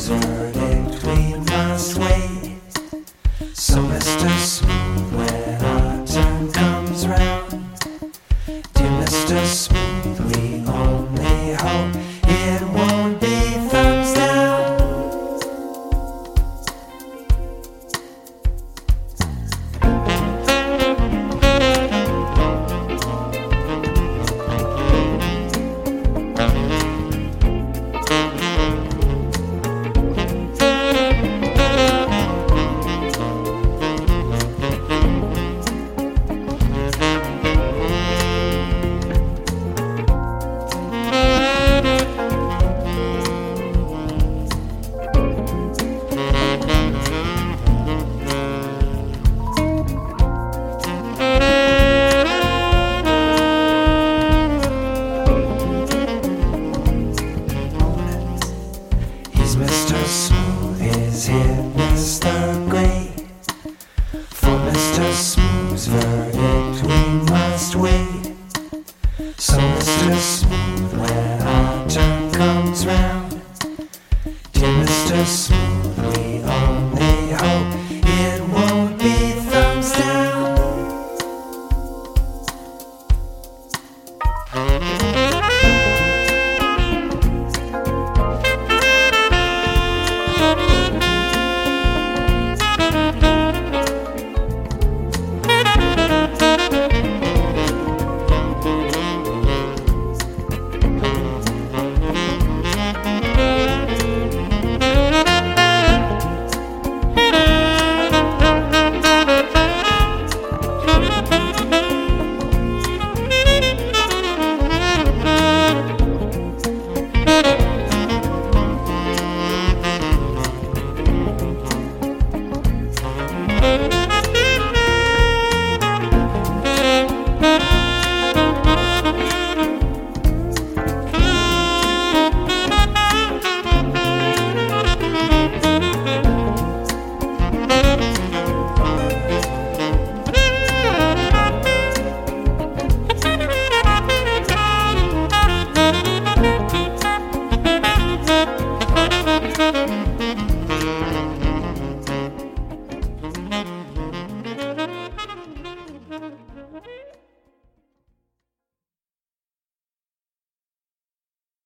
Smooth's verdict we must wait. So Mr. Smooth, when our turn comes round, dear Mr. Smooth, we only hope it won't be thumbs down. Mr. Smooth is here, Mr. Great. For Mr. Smooth's verdict we must wait. So Mr. Smooth, when our turn comes round, dear Mr. Smooth,